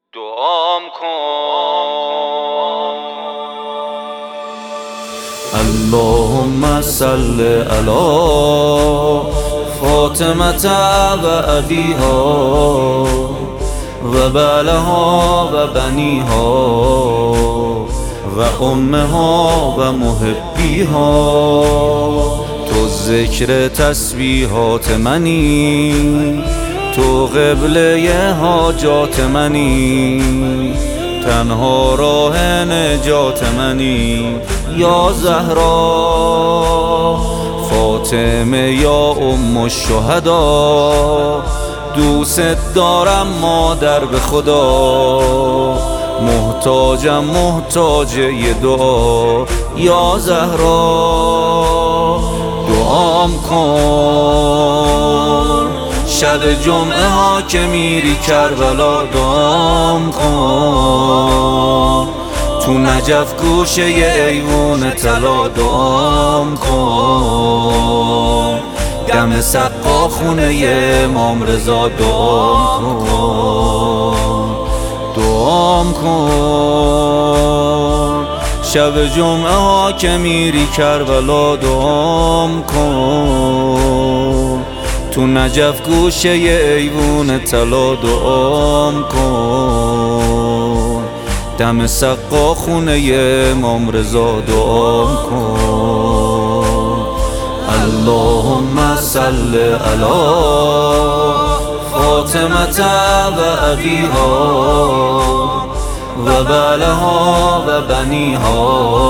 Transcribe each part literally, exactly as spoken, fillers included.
دعام کن. اللهم صل علی فاطمة و ابیها و بعلها و بنیها و امها و محبیها. تو ذکر تسبیحات منی، تو قبله حاجات منی، تنها راه نجات منی. یا زهرا فاطمه یا ام الشهدا، دوست دارم مادر به خدا، محتاجم محتاج یه دعا. یا زهرا دعام کن، شب جمعه ها که میری کربلا دعام کن، تو نجف گوشه ی ایوون طلا دعام کن، دم سقا خونه ی امام رضا دعام کن. دعام کن شب جمعه ها که میری کربلا دعام کن، تو نجف گوشه ی ایوون طلا دعام کن، دم سقا خونه ی امام رضا دعام کن. اللهم صل علی فاطمة و ابیها و بعلها و بنیها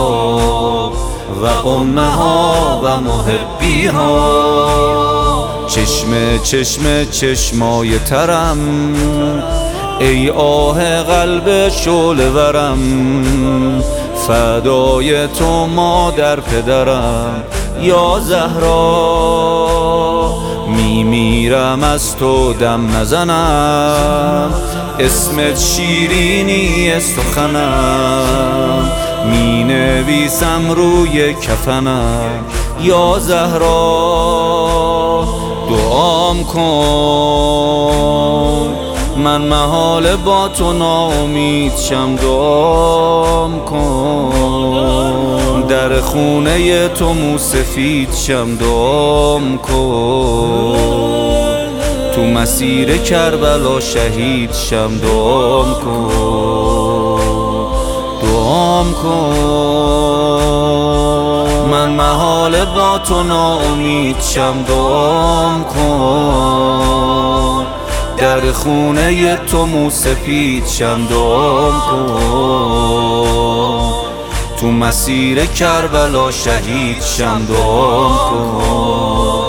و امها و محبیها. چشم چشم چشمای ترم، ای آه قلب شعله ورم، فدای تو مادر پدرم. یا زهرا میمیرم از تو دم نزنم، اسمت شیرینی سخنم، می نویسم روی کفنم. یا زهرا دعام کن، من محال با تو ناامید شم دعام کن، در خونه ی تو موسفید شم دعام کن، تو مسیر کربلا شهید شم دعام کن. دعام کن من محال با تو ناامید شم دعام کن، در خونه ی تو موسفید شم دعام کن، تو مسیر کربلا شهید شم دعام کن.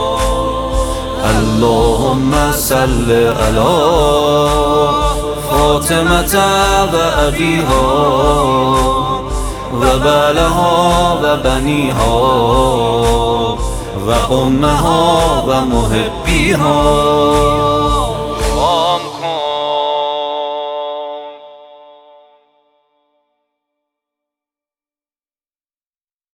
اللهم صل علی فاطمة و ابیها و بعلها و بنیها و امها و محبیها.